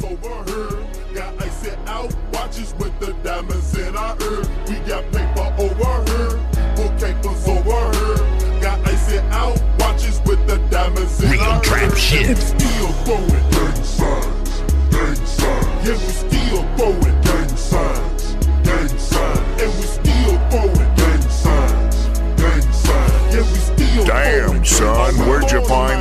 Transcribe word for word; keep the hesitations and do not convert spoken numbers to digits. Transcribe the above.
over here. Got icy out watches with the diamonds in our ear. We got paper over here, book capers over here. Got icy out watches with the diamonds in Real our trap ear. shit. And we still throwing gang signs, gang signs. Yeah, we still throwing gang signs, gang signs. And we still throwing gang signs, gang signs. Yeah, we still Damn, throwing son, gang where'd you signs. find